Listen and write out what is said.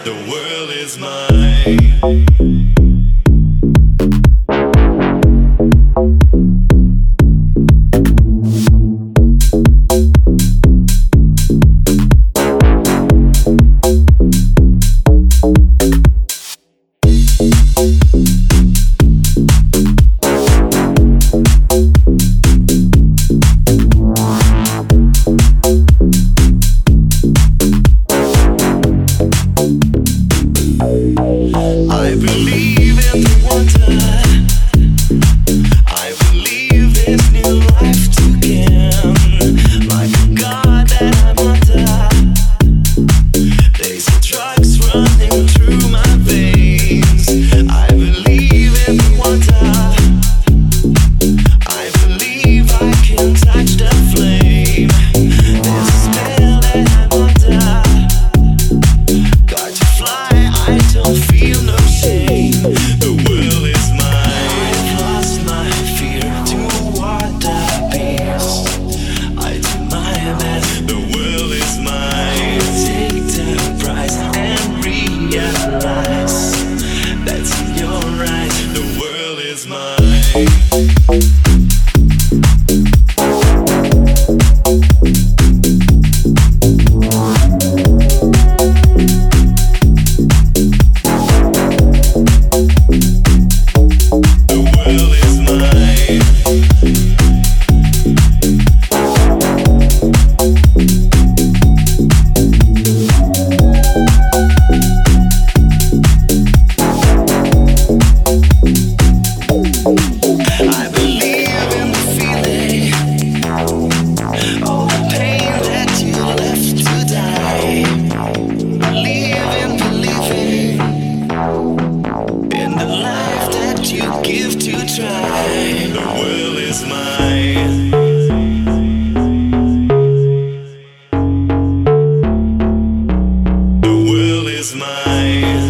The world is mine. I believe in the wonder. I believe there's new life to gain. Like a god that I'm under. There's drugs running through my veins. I believe in the wonder. I believe I can touch the flame. There's a spell that I'm under. Got to fly, I don't feel no shame. The world is mine. I've lost my fear to water peace. I do my best. The world is mine. Take the prize and realize that's your right. The world is mine. I believe in the feeling, all the pain that you left to die. Believe in believing in the life that you give to try. The world is mine. The world is mine.